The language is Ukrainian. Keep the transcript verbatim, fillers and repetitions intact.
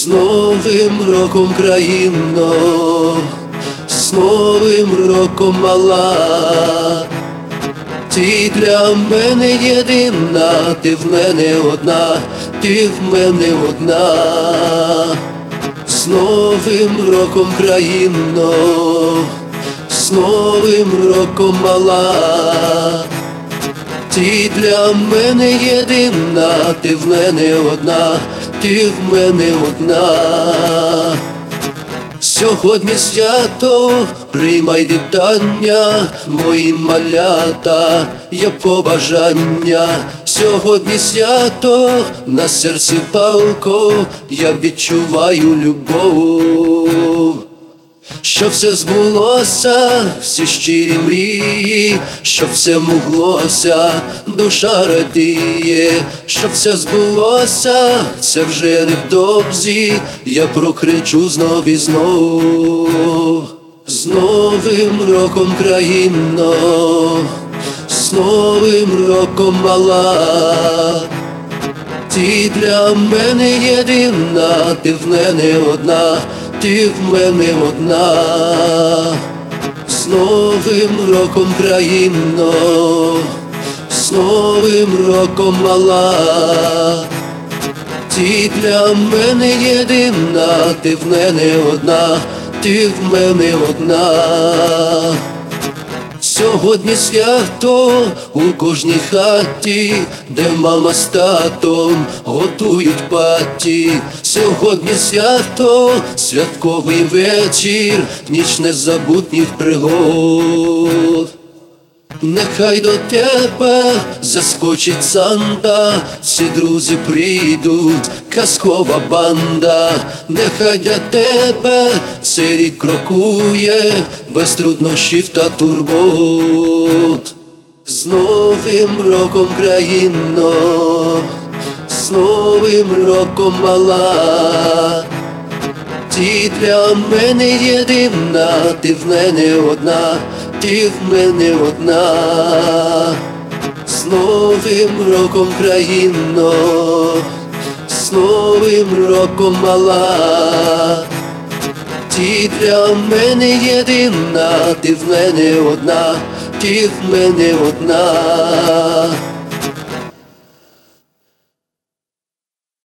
З Новим роком, країно, з Новим роком, мала. Ти для мене єдина, ти в мене одна, ти в мене одна. З Новим роком, країно, з Новим роком, мала. Ти для мене єдина, ти в мене одна, ти в мене одна. Сьогодні свято, приймай вітання, мої малята, є побажання. Сьогодні свято, на серці палко, я відчуваю любов. Щоб все збулося, всі щирі мрії, щоб все моглося, душа радіє. Щоб все збулося, це вже невдовзі, я прокричу знов і знов. З Новим роком, країно, з Новим роком, мала. Ти для мене єдина, ти в мене одна, ти в мене одна. З Новим роком, країно, з Новим роком, мала. Ти для мене єдина, ти в мене одна, ти в мене одна. Сьогодні свято у кожній хаті, де мама з татом готують паті. Сьогодні свято, святковий вечір, ніч незабутніх пригод. Нехай до тебе заскочить Санта, всі друзі прийдуть, казкова банда. Нехай для тебе цей рік крокує, без труднощів та турбот. З Новим роком, країно, з Новим роком, мала. Ти для мене єдина, ти в мене одна, ти в мене одна. З Новим роком, країно, з Новим роком, мала. Ти для мене єдина, ти в мене одна, ти в мене одна.